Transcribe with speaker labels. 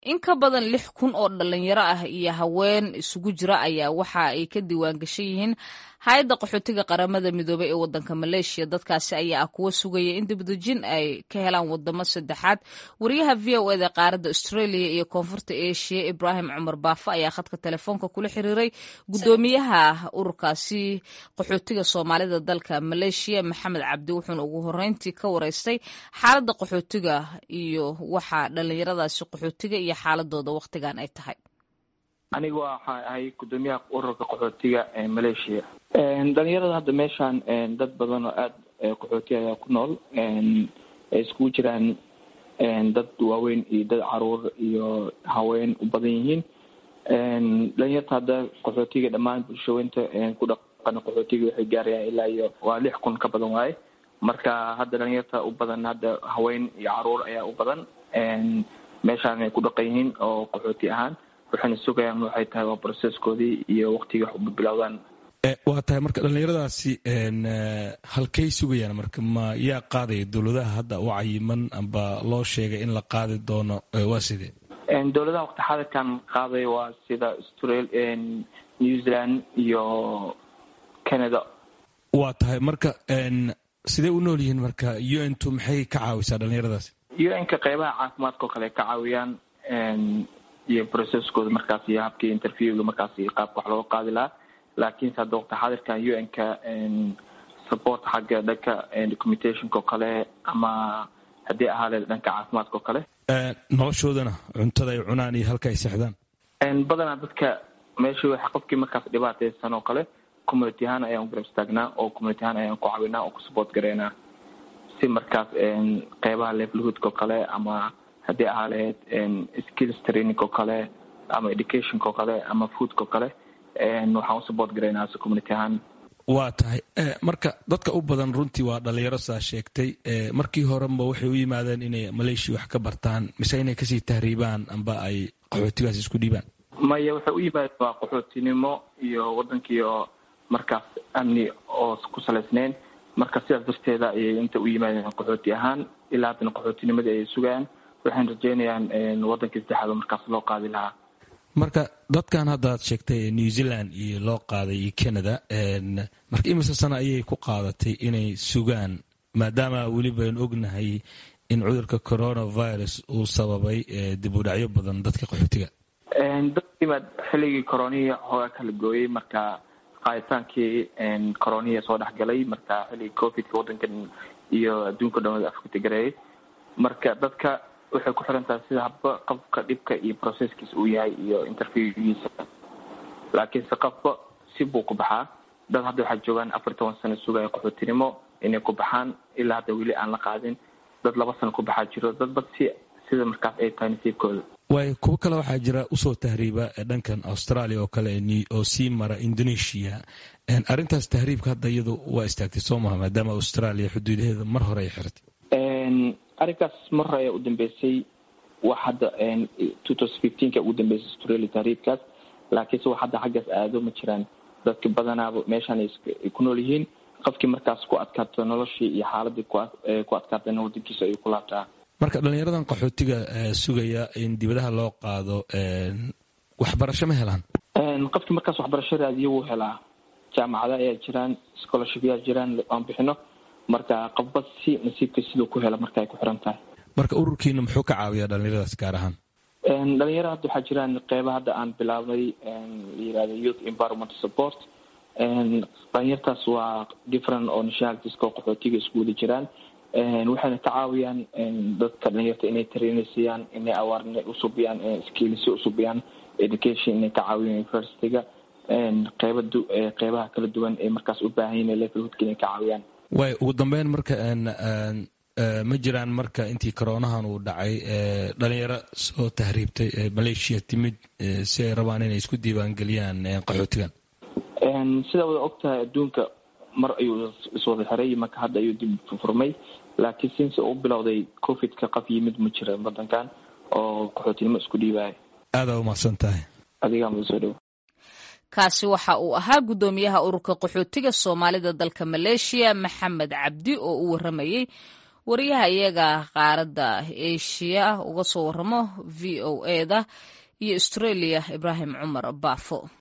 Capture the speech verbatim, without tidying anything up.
Speaker 1: in ka badan lix kun oo dhalinyaro ah iyo haween isugu jira ayaa waxa ay ka diiwaan gashan yihiin hay-adda qaxootiga qaramada midoobay ee wadanka Malaysia. dadkaasi ayaa ah kuwa sugaya in dibadejin ay ka helaan wadamo saddexaad. wariyaha V O A da qaaradda Australia iyo koonfurta Asia Ibrahim Cumar Baafa ayaa khadka telefoonka kula xiriiray gudoomiyaha ururkaasi qaxootiga Soomaalida dalka Malaysia Maxamed Cabdi, wuxuuna ugu horeyntii ka wareystay xaaladda qaxootiga iyo waxa dhalinyaradaasi qaxootiga iyo xaaladooda waqtigan ay tahay.
Speaker 2: anigu waxaan ahay gudoomiyaha ururka qaxootiga ee Malaysia. dhalinyarada hadda meeshaan dad badan oo aad qaxooti ayaa ku nool, ay iskugu jiraan dad waaweyn iyo dad caruur iyo haween u badan yihiin. dhalinyarta hadda qaxootiga dhammaan bulshooyinta ku dhaqan qaxootiga waxay gaarayaan ilaa iyo waa lix kun ka badan waaye. marka hadda dhalinyarta u badan hadda haween iyo caruur ayaa u badan meeshaan ay ku dhaqan yihiin oo qaxooti ahaan, waxayna sugayaan waxay tahay waa proceskoodii iyo waqtigii wax u bilowdaan.
Speaker 3: waa tahay marka dhalinyaradaasi halkay sugayaan marka ma yaa qaadaya dowladaha hadda u cayiman amba loo sheegay in la qaadi doono waa sidee?
Speaker 2: dowladaha waqti xadirkan qaaday waa sida Australia, New Zealand iyo Canada.
Speaker 3: waa tahay marka sidee u nool yihiin marka U N two maxay ka caawisaa dhalinyaradaasi? U
Speaker 2: N-ka qaybaha caafimaadka oo kale ka caawiyaan iyo processkooda markaas iyo habkii interviewga markaas qaabka wax looga qaadi lahaa. laakiin hadda waqti xadirkan U N-ka support xagga dhanka documentationka oo kale ama haddii ahaaleed dhanka caafimaadka oo kale.
Speaker 3: noloshoodana cuntada ay cunaan iyo halka ay seexdaan
Speaker 2: badanaa dadka meesha waxa qofkii markaas dhibaataysan oo kale community ahaan ayaan u garab istaagnaa oo community ahaan ayaan ku caawinaa oo ku support gareynaa si markaas qeybaha livelihoodka oo kale ama haddii ahaaleed skills training oo kale ama educationka oo kale ama foodka oo kale waxaan u support gareynaa si community ahaan.
Speaker 3: waa tahay marka dadka u badan runtii waa dhalinyaro saa sheegtay. markii horeba waxay u yimaadeen inay Malaysia wax ka bartaan mise inay kasii tahriibaan amba ay qaxootigaas isku dhiibaan?
Speaker 2: maya waxay u yimaadeen waa qaxootinimo iyo wadankii oo markaas amni oo ku salaysnayn. marka sidaas darteeda ayay inta u yimaadeen qaxooti ahaan ilaa haddana qaxootinimadii ayay sugayaan. waxaan rajeynayaan wadankii saddexaad markaas loo qaadi lahaa.
Speaker 3: marka dadkan hadda aad sheegtay New Zealand iyo loo qaaday iyo Canada, marka imise sano ayay ku qaadatay inay sugaan maadaama weli baynu ognahay in cudurka coronavirus uu sababay dib u dhacyo badan dadka qaxootiga?
Speaker 2: dadkiimaad xilligii coronihii hooga kala gooyey, marka qaaditaankii coronihii soo dhexgalay, marka xilligii covidka wadankan iyo adduunka dhan Afrika gareeyay. marka dadka waxay ku xiran tahay sida habba qofka dhibka iyo processkiisa uu yahay iyo interviewgiisa. laakiin se qofba si buu ku baxaa. dad hadda waxaa joogaan afar toban sano sugaya qaxootinimo inay ku baxaan ilaa hadda weli aan la qaadin. dad laba sano ku baxaa jiro, dadba si sida markaas ay tahay nasiibkooda.
Speaker 3: waayo kuwo kale waxaa jira usoo tahriiba dhankan Australia oo kale oo sii mara Indonesia. arrintaas tahriibka hadda iyadu waa istaagtay soo maha maadaama Australia xuduudaheeda mar hore ay xiratay?
Speaker 2: arrinkaas mar hore ayaa u dambeysay. wax hadda two thousand fifteen ka ugu dambeysay Australia tahriibkaas, laakiinse wax hadda xaggaas aado ma jiraan. dadka badanaaba meeshaan ay ku nool yihiin. qofkii markaas ku adkaato noloshii iyo xaaladii ku adkaatayna wadankiisa ayuu ku laabtaa.
Speaker 3: marka dhalinyaradan qaxootiga sugaya in dibadaha loo qaado waxbarasho ma helaan?
Speaker 2: qofkii markaas waxbarasho raadiyo wuu helaa. jaamacada ayaa jiraan, scholarship yaa jiraan aan bixino. marka qofba si nasiibka siduu ku hela marka ay ku xiran tahay.
Speaker 3: marka ururkiina muxuu ka caawiyaa dhalinyaradaas gaar ahaan?
Speaker 2: dhalinyaro hadda waxaa jiraan qeyba hadda aan bilaabnay la yirahdo youth environment support. dhalinyartaas waa different oo nationalitiska oo qaxootiga isku wada jiraan. waxayna ka caawiyaan dadka dhalinyarta inay trainaysiiyaan, inay awaarnay usubiyaan, skills usubiyaan, education inay ka caawiyaan universityga. qeyba qeybaha kala duwan ee markaas u baahan yihiin levelhoodka inay ka caawiyaan.
Speaker 3: way ugu dambeyn marka ma jiraan marka intii coronahan uu dhacay dhalinyaro soo tahriibtay Malaysia timid si ay rabaan inay isku diiwaangeliyaan qaxootigan?
Speaker 2: sida wada ogtahay adduunka mar ayuu iswada xiray, marka hadda ayuu dib furmay. laakiin since uu bilowday covidka qaf yimid ma jira wadankan oo qaxootinimo isku dhiibaya. aada
Speaker 3: u mahadsan tahay.
Speaker 2: adigaa ma soo dhow.
Speaker 1: kaasi waxa uu ahaa gudoomiyaha ururka qaxootiga Soomaalida dalka Malaysia Maxamed Cabdi oo u waramayay wariyaha iyaga qaaradda asia uga soo waramo v o eda iyo australia ibraahim cumar baafo.